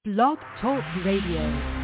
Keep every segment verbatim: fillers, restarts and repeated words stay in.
Blog Talk Radio.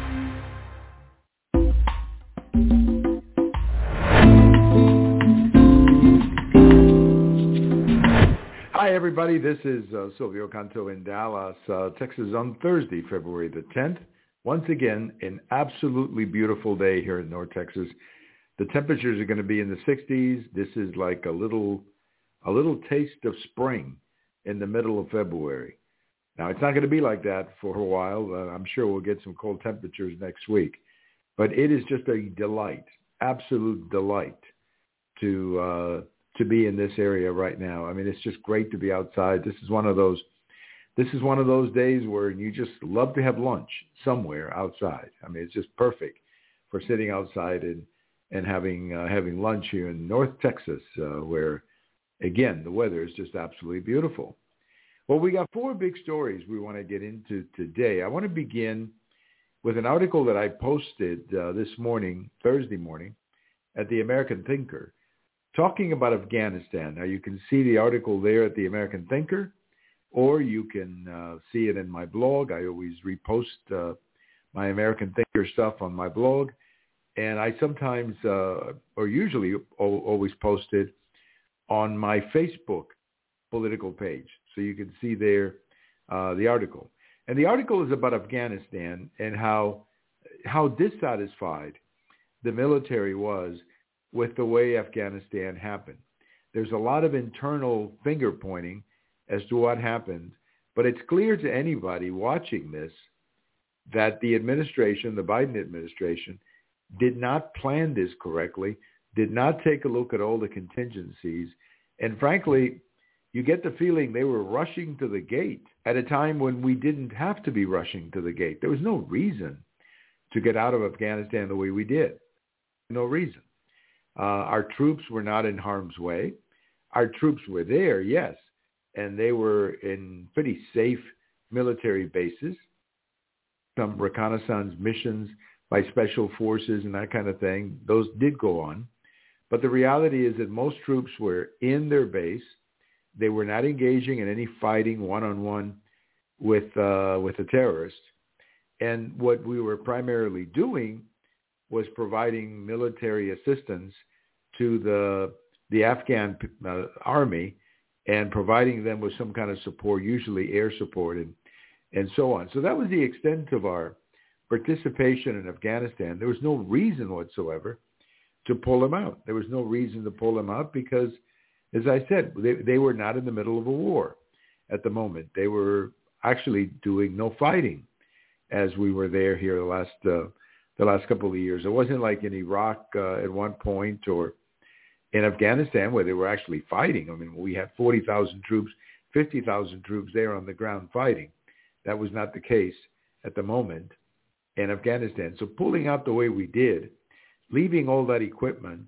Hi, everybody. This is uh, Silvio Canto in Dallas, uh, Texas on Thursday, February the tenth. Once again, an absolutely beautiful day here in North Texas. The temperatures are going to be in the sixties. This is like a little, a little taste of spring in the middle of February. Now, it's not going to be like that for a while. Uh, I'm sure we'll get some cold temperatures next week. But it is just a delight, absolute delight to uh, to be in this area right now. I mean, it's just great to be outside. This is one of those this is one of those days where you just love to have lunch somewhere outside. I mean, it's just perfect for sitting outside and and having uh, having lunch here in North Texas, uh, where, again, the weather is just absolutely beautiful. Well, we got four big stories we want to get into today. I want to begin with an article that I posted uh, this morning, Thursday morning, at the American Thinker, talking about Afghanistan. Now, you can see the article there at the American Thinker, or you can uh, see it in my blog. I always repost uh, my American Thinker stuff on my blog, and I sometimes, uh, or usually always post it on my Facebook political page. So you can see there uh, the article. And the article is about Afghanistan and how how dissatisfied the military was with the way Afghanistan happened. There's a lot of internal finger pointing as to what happened, but it's clear to anybody watching this that the administration, the Biden administration, did not plan this correctly, did not take a look at all the contingencies, and frankly, you get the feeling they were rushing to the gate at a time when we didn't have to be rushing to the gate. There was no reason to get out of Afghanistan the way we did. No reason. Uh, our troops were not in harm's way. Our troops were there, yes, and they were in pretty safe military bases, some reconnaissance missions by special forces and that kind of thing. Those did go on. But the reality is that most troops were in their base. They were not engaging in any fighting one-on-one with uh, with the terrorists. And what we were primarily doing was providing military assistance to the the Afghan uh, army and providing them with some kind of support, usually air support and, and so on. So that was the extent of our participation in Afghanistan. There was no reason whatsoever to pull them out. There was no reason to pull them out because, as I said, they, they were not in the middle of a war at the moment. They were actually doing no fighting as we were there here the last uh, the last couple of years. It wasn't like in Iraq uh, at one point or in Afghanistan where they were actually fighting. I mean, we had forty thousand troops, fifty thousand troops there on the ground fighting. That was not the case at the moment in Afghanistan. So pulling out the way we did, leaving all that equipment,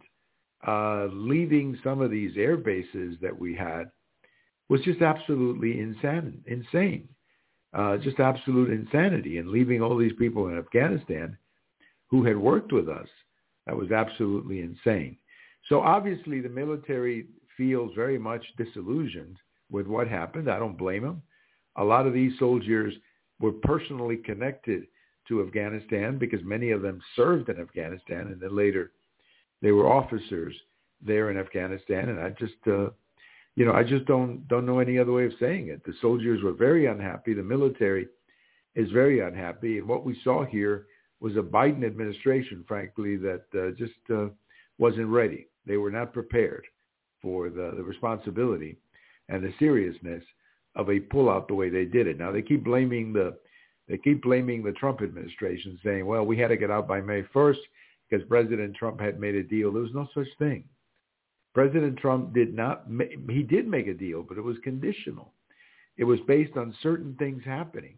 Uh, leaving some of these air bases that we had was just absolutely insane, insane, uh, just absolute insanity. And leaving all these people in Afghanistan who had worked with us, that was absolutely insane. So obviously the military feels very much disillusioned with what happened. I don't blame them. A lot of these soldiers were personally connected to Afghanistan because many of them served in Afghanistan and then later they were officers there in Afghanistan, and I just, uh, you know, I just don't don't know any other way of saying it. The soldiers were very unhappy. The military is very unhappy, and what we saw here was a Biden administration, frankly, that uh, just uh, wasn't ready. They were not prepared for the, the responsibility and the seriousness of a pullout the way they did it. Now they keep blaming the they keep blaming the Trump administration, saying, "Well, we had to get out by May first." Because President Trump had made a deal. There was no such thing. President Trump did not, ma- he did make a deal, but it was conditional. It was based on certain things happening,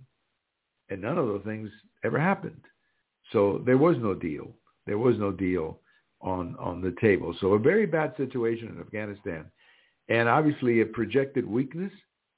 and none of those things ever happened. So there was no deal. There was no deal on, on the table. So a very bad situation in Afghanistan. And obviously it projected weakness.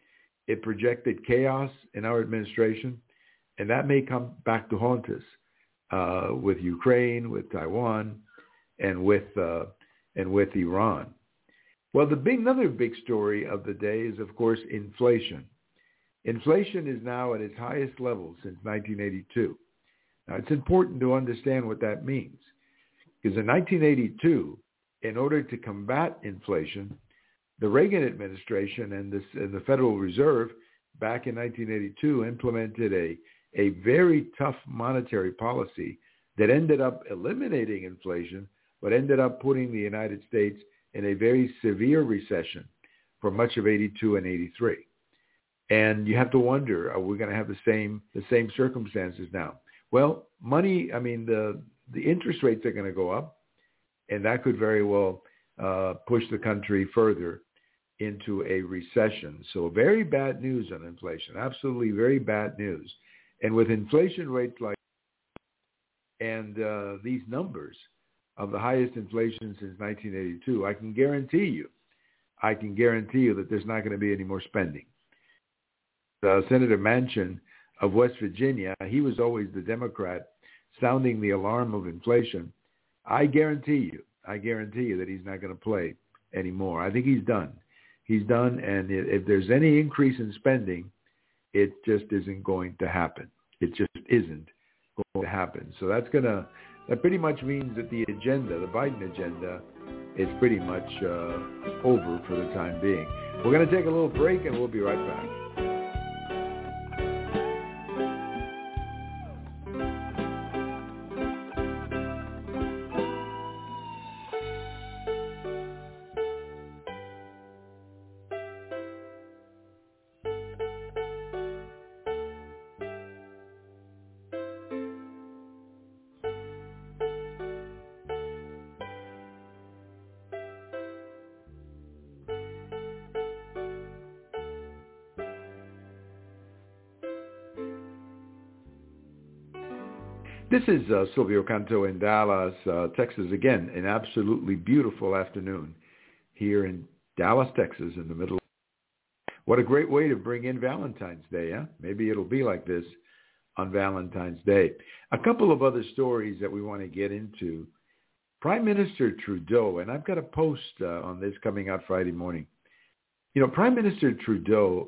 It projected chaos in our administration, and that may come back to haunt us. Uh, with Ukraine, with Taiwan, and with uh, and with Iran. Well, the big, another big story of the day is, of course, inflation. Inflation is now at its highest level since nineteen eighty-two. Now, it's important to understand what that means, because in nineteen eighty-two, in order to combat inflation, the Reagan administration and, this, and the Federal Reserve back in nineteen eighty-two implemented a, a very tough monetary policy that ended up eliminating inflation, but ended up putting the United States in a very severe recession for much of eighty-two and eighty-three. And you have to wonder, are we going to have the same the same circumstances now? Well, money, I mean, the, the interest rates are going to go up, and that could very well uh, push the country further into a recession. So very bad news on inflation, absolutely very bad news. And with inflation rates like and uh, these numbers of the highest inflation since nineteen eighty-two, I can guarantee you, I can guarantee you that there's not going to be any more spending. Uh, Senator Manchin of West Virginia, he was always the Democrat sounding the alarm of inflation. I guarantee you, I guarantee you that he's not going to play anymore. I think he's done. He's done, and if there's any increase in spending, it just isn't going to happen. It just isn't going to happen. So that's going to, that pretty much means that the agenda, the Biden agenda, is pretty much uh, over for the time being. We're going to take a little break, and we'll be right back. This is uh, Silvio Canto in Dallas, uh, Texas. Again, an absolutely beautiful afternoon here in Dallas, Texas, in the middle. What a great way to bring in Valentine's Day, huh? Maybe it'll be like this on Valentine's Day. A couple of other stories that we want to get into. Prime Minister Trudeau, and I've got a post uh, on this coming out Friday morning. You know, Prime Minister Trudeau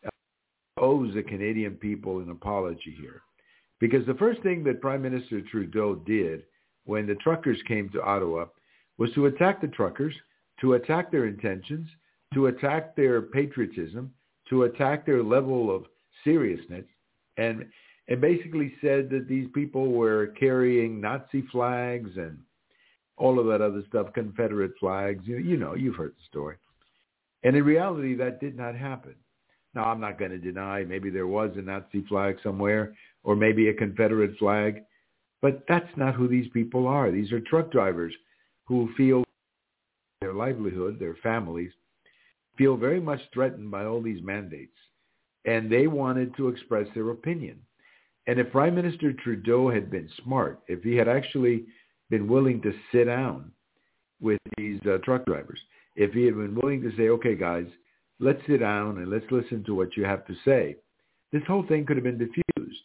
uh, owes the Canadian people an apology here. Because the first thing that Prime Minister Trudeau did when the truckers came to Ottawa was to attack the truckers, to attack their intentions, to attack their patriotism, to attack their level of seriousness, and and basically said that these people were carrying Nazi flags and all of that other stuff, Confederate flags. You, you know, you've heard the story. And in reality, that did not happen. Now, I'm not going to deny maybe there was a Nazi flag somewhere, or maybe a Confederate flag, but that's not who these people are. These are truck drivers who feel their livelihood, their families, feel very much threatened by all these mandates, and they wanted to express their opinion. And if Prime Minister Trudeau had been smart, if he had actually been willing to sit down with these uh, truck drivers, if he had been willing to say, okay, guys, let's sit down and let's listen to what you have to say, this whole thing could have been diffused.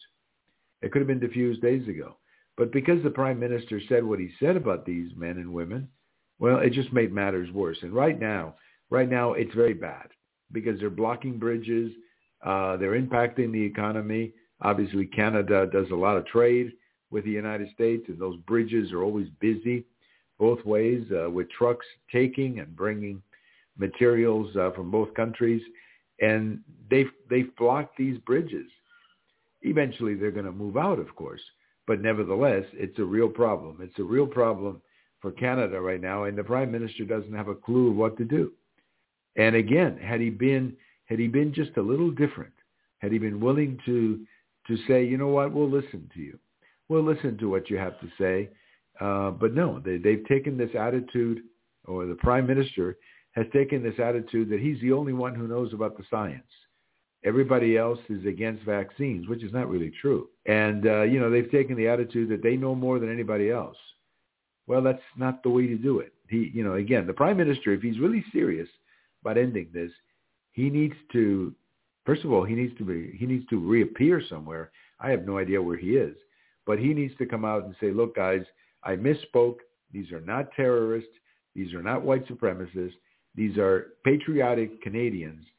It could have been diffused days ago. But because the Prime Minister said what he said about these men and women, well, it just made matters worse. And right now, right now, it's very bad because they're blocking bridges. Uh, they're impacting the economy. Obviously, Canada does a lot of trade with the United States, and those bridges are always busy both ways uh, with trucks taking and bringing materials uh, from both countries. And they've, they've blocked these bridges. Eventually, they're going to move out, of course. But nevertheless, it's a real problem. It's a real problem for Canada right now, and the Prime Minister doesn't have a clue of what to do. And again, had he been had he been just a little different, had he been willing to to say, you know what, we'll listen to you. We'll listen to what you have to say. Uh, but no, they, they've taken this attitude, or the Prime Minister has taken this attitude that he's the only one who knows about the science. Everybody else is against vaccines, which is not really true. And, uh, you know, they've taken the attitude that they know more than anybody else. Well, that's not the way to do it. He, you know, again, the Prime Minister, if he's really serious about ending this, he needs to, first of all, he needs to be, he needs to reappear somewhere. I have no idea where he is, but he needs to come out and say, look, guys, I misspoke. These are not terrorists. These are not white supremacists. These are patriotic Canadians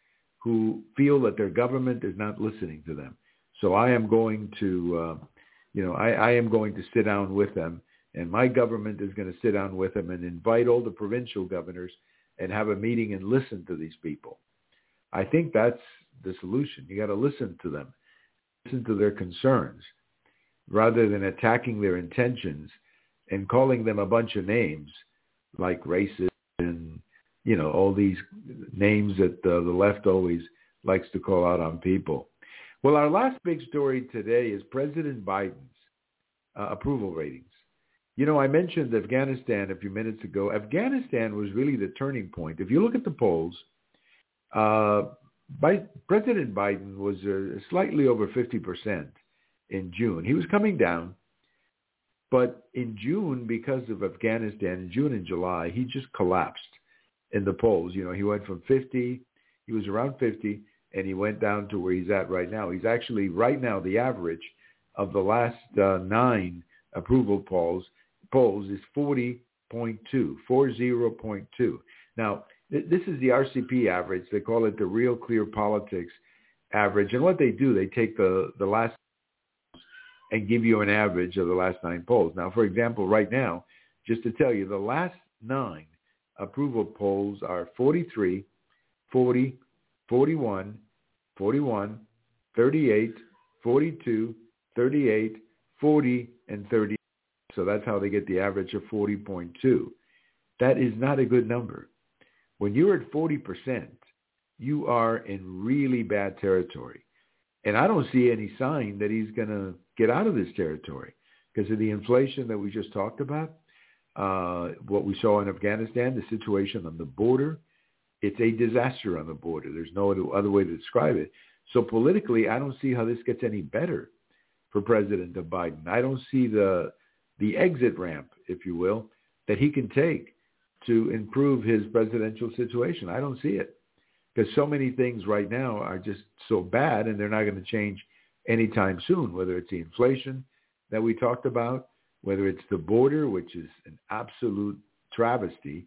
who feel that their government is not listening to them. So I am going to, uh, you know, I, I am going to sit down with them, and my government is going to sit down with them and invite all the provincial governors and have a meeting and listen to these people. I think that's the solution. You got to listen to them, listen to their concerns, rather than attacking their intentions and calling them a bunch of names like racist and, you know, all these names that uh, the left always likes to call out on people. Well, our last big story today is President Biden's uh, approval ratings. You know, I mentioned Afghanistan a few minutes ago. Afghanistan was really the turning point. If you look at the polls, uh, by, President Biden was uh, slightly over fifty percent in June. He was coming down, but in June, because of Afghanistan, in June and July, he just collapsed in the polls. You know, he went from fifty, he was around fifty, and he went down to where he's at right now. He's actually, right now, the average of the last uh, nine approval polls polls is forty point two, forty point two. Now, th- this is the R C P average. They call it the Real Clear Politics average. And what they do, they take the, the last and give you an average of the last nine polls. Now, for example, right now, just to tell you, the last nine approval polls are forty-three, forty, forty-one, forty-one, thirty-eight, forty-two, thirty-eight, forty, and thirty. So that's how they get the average of forty point two. That is not a good number. When you're at forty percent, you are in really bad territory. And I don't see any sign that he's going to get out of this territory because of the inflation that we just talked about, uh, what we saw in Afghanistan, the situation on the border. It's a disaster on the border. There's no other way to describe it. So politically, I don't see how this gets any better for President Biden. I don't see the the exit ramp, if you will, that he can take to improve his presidential situation. I don't see it because so many things right now are just so bad and they're not going to change anytime soon, whether it's the inflation that we talked about, whether it's the border, which is an absolute travesty,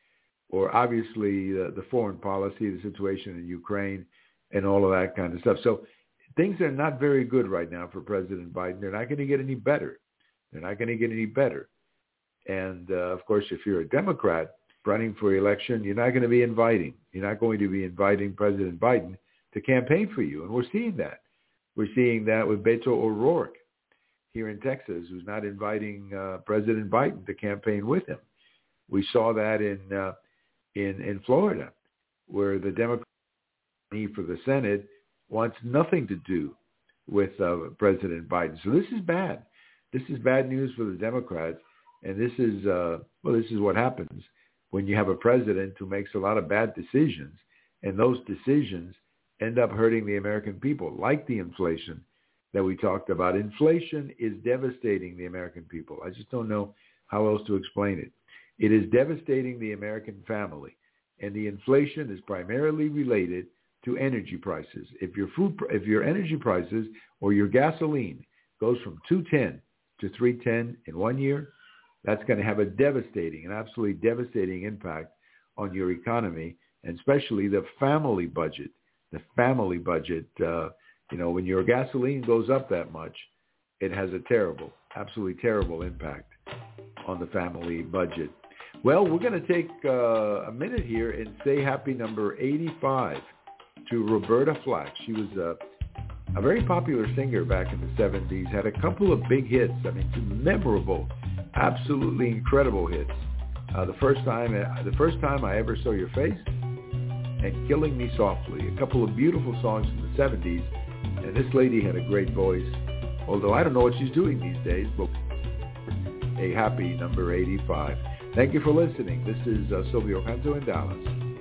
or obviously uh, the foreign policy, the situation in Ukraine, and all of that kind of stuff. So things are not very good right now for President Biden. They're not going to get any better. They're not going to get any better. And, uh, of course, if you're a Democrat running for election, you're not going to be inviting. You're not going to be inviting President Biden to campaign for you. And we're seeing that. We're seeing that with Beto O'Rourke here in Texas, who's not inviting uh, President Biden to campaign with him. We saw that in uh, in in Florida, where the Democrat for the Senate wants nothing to do with uh, President Biden. So this is bad. This is bad news for the Democrats, and this is uh, well, this is what happens when you have a president who makes a lot of bad decisions, and those decisions end up hurting the American people, like the inflation that we talked about. Inflation is devastating the American people. I just don't know how else to explain it. It is devastating the American family, and the inflation is primarily related to energy prices. If your food, if your energy prices or your gasoline goes from two ten to three ten in one year, that's going to have a devastating, an absolutely devastating impact on your economy, and especially the family budget. The family budget, uh, you know, when your gasoline goes up that much, it has a terrible, absolutely terrible impact on the family budget. Well, we're going to take uh, a minute here and say happy number eighty-five to Roberta Flack. She was a, a very popular singer back in the seventies, had a couple of big hits. I mean, some memorable, absolutely incredible hits. Uh, the first time, uh, the first time I ever saw your face, and Killing Me Softly, a couple of beautiful songs from the seventies. And this lady had a great voice, although I don't know what she's doing these days, but a happy number eighty-five. Thank you for listening. This is uh, Silvio Canto in Dallas.